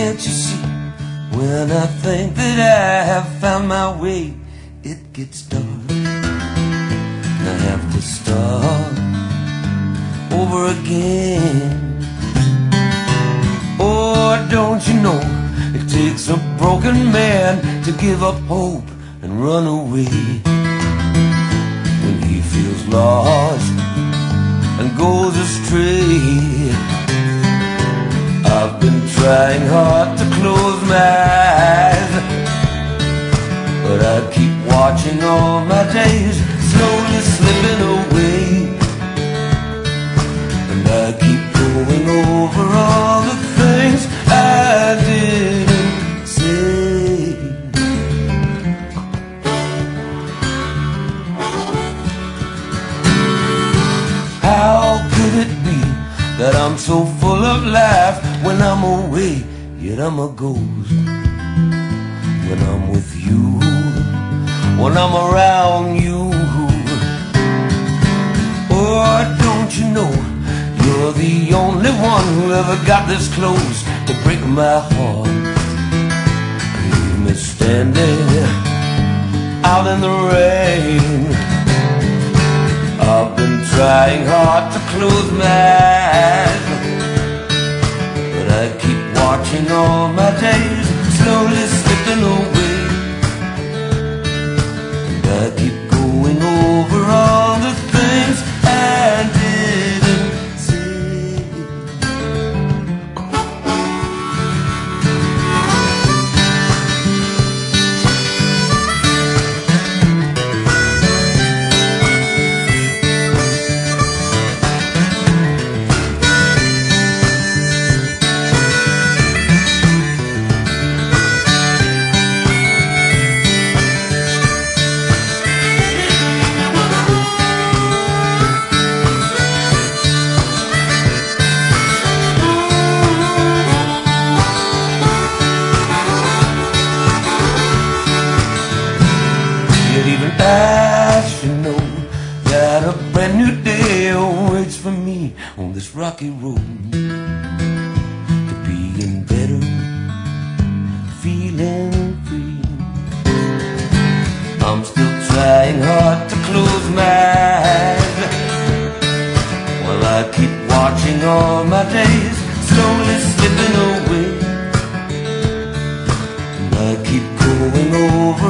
can't you see? When I think that I have found my way, it gets dark and I have to start over again. Oh, don't you know, it takes a broken man to give up hope and run away when he feels lost and goes astray. I've been trying hard to close my eyes, but I keep watching all my days slowly slipping away, and I keep going over all the things I didn't say. How could it be that I'm so full of life when I'm away, yet I'm a ghost when I'm with you, when I'm around you? Oh, don't you know, you're the only one who ever got this close to break my heart. Leave me standing out in the rain. I've been trying hard to close my eyes, but I keep watching all my days slowly slipping away, and I keep going over all the things I didn't say. Even I should know that a brand new day awaits for me on this rocky road to being better, feeling free. I'm still trying hard to close my eyes, while I keep watching all my days slowly slipping away, and I keep going over